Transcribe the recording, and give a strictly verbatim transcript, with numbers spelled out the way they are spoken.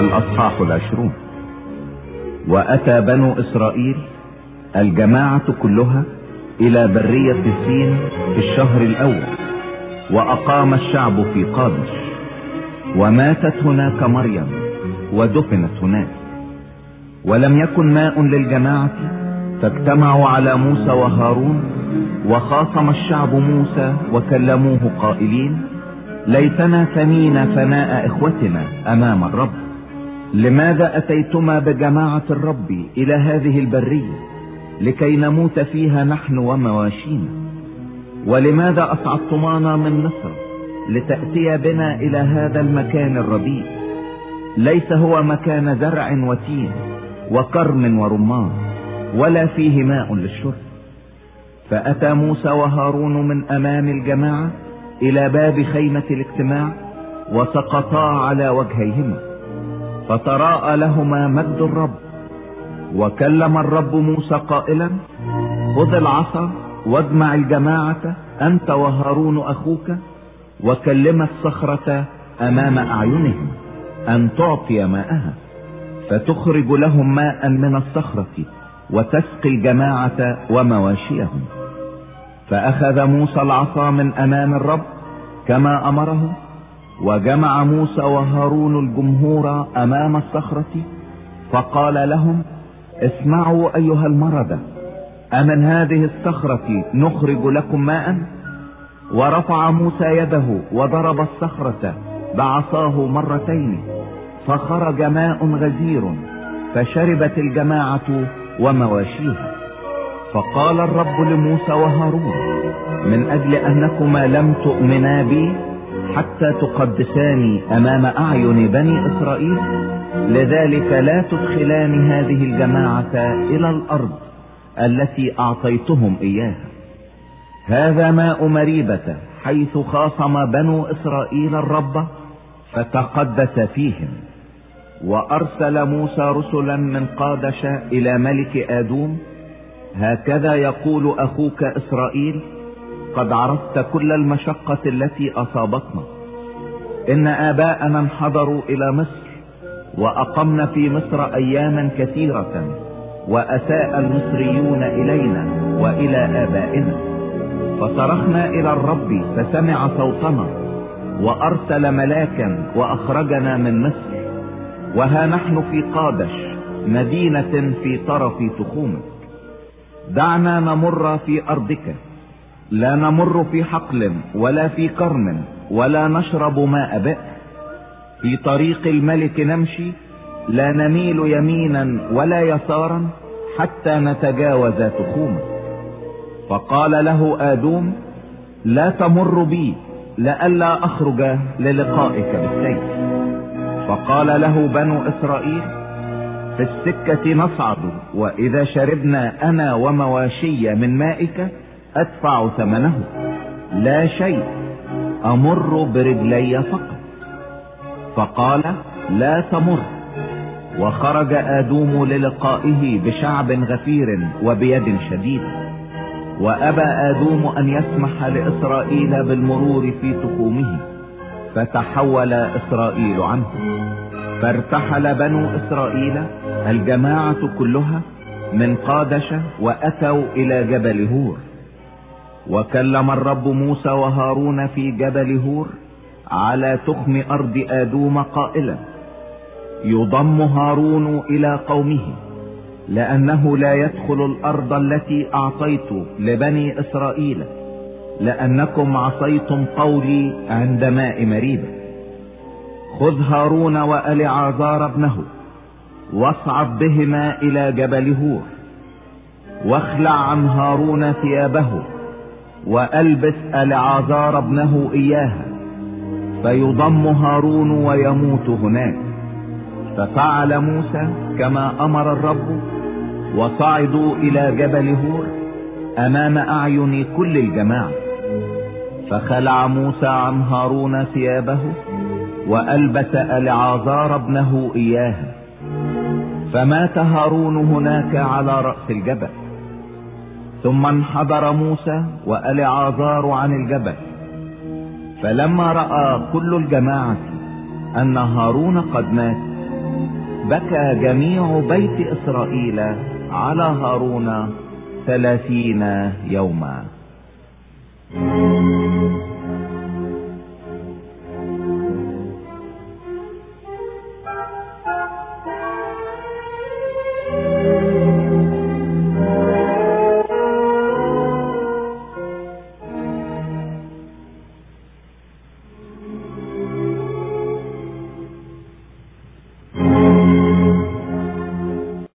الأصحاح العشرون. وأتى بنو إسرائيل الجماعة كلها إلى برية سين في الشهر الأول، وأقام الشعب في قادش، وماتت هناك مريم ودفنت هناك. ولم يكن ماء للجماعة، فاجتمعوا على موسى وهارون، وخاصم الشعب موسى وكلموه قائلين: ليتنا فنينا فناء إخوتنا أمام الرب. لماذا أتيتما بجماعة الرب إلى هذه البرية لكي نموت فيها نحن ومواشينا؟ ولماذا أصعدتمانا من مصر لتأتي بنا إلى هذا المكان الرديء؟ ليس هو مكان زرع وتين وكرم ورمان، ولا فيه ماء للشرب. فأتى موسى وهارون من أمام الجماعة إلى باب خيمة الاجتماع، وسقطا على وجهيهما، فتراءى لهما مجد الرب. وكلم الرب موسى قائلا: خذ العصا واجمع الجماعة أنت وهارون أخوك، وكلم الصخرة أمام أعينهم أن تعطي ماءها، فتخرج لهم ماء من الصخرة وتسقي الجماعة ومواشيهم. فأخذ موسى العصا من أمام الرب كما أمره، وجمع موسى وهارون الجمهور أمام الصخرة، فقال لهم: اسمعوا أيها المردة، أمن هذه الصخرة نخرج لكم ماء؟ ورفع موسى يده وضرب الصخرة بعصاه مرتين، فخرج ماء غزير، فشربت الجماعة ومواشيها. فقال الرب لموسى وهارون: من أجل أنكما لم تؤمنا بي حتى تقدساني أمام أعين بني إسرائيل، لذلك لا تدخلان هذه الجماعة إلى الأرض التي أعطيتهم إياها. هذا ماء مريبة حيث خاصم بنو إسرائيل الرب فتقدس فيهم. وأرسل موسى رسلا من قادش إلى ملك آدوم: هكذا يقول أخوك إسرائيل: قد عرفت كل المشقة التي أصابتنا. إن آباءنا انحدروا إلى مصر، وأقمنا في مصر أياما كثيرة، وأساء المصريون إلينا وإلى آبائنا. فصرخنا إلى الرب فسمع صوتنا، وأرسل ملاكا وأخرجنا من مصر. وها نحن في قادش، مدينة في طرف تخومك. دعنا نمر في أرضك، لا نمر في حقل ولا في كرم، ولا نشرب ماء بئر. في طريق الملك نمشي، لا نميل يمينا ولا يسارا حتى نتجاوز تخومك. فقال له آدوم: لا تمر بي لئلا أخرج للقائك بالسيف. فقال له بنو إسرائيل: في السكة نصعد، وإذا شربنا أنا ومواشي من مائك أدفع ثمنه، لا شيء، أمر برجلي فقط. فقال: لا تمر. وخرج آدوم للقائه بشعب غفير وبيد شديدة. وأبى آدوم أن يسمح لإسرائيل بالمرور في تخومه، فتحول إسرائيل عنه. فارتحل بنو إسرائيل الجماعة كلها من قادش، وأتوا إلى جبل هور. وكلم الرب موسى وهارون في جبل هور على تخم أرض آدوم قائلا: يضم هارون إلى قومه، لأنه لا يدخل الأرض التي أعطيت لبني إسرائيل، لأنكم عصيتم قولي عند ماء مريبة. خذ هارون وألعازار ابنه، واصعد بهما إلى جبل هور، واخلع عن هارون ثيابه، وألبس ألعازار ابنه إياها، فيضم هارون ويموت هناك. ففعل موسى كما أمر الرب، وصعدوا إلى جبل هور أمام أعين كل الجماعة. فخلع موسى عن هارون ثيابه، وألبس ألعازار ابنه إياها، فمات هارون هناك على رأس الجبل. ثم انحدر موسى وألعازار عن الجبل. فلما رأى كل الجماعة أن هارون قد مات، بكى جميع بيت إسرائيل على هارون ثلاثين يوما.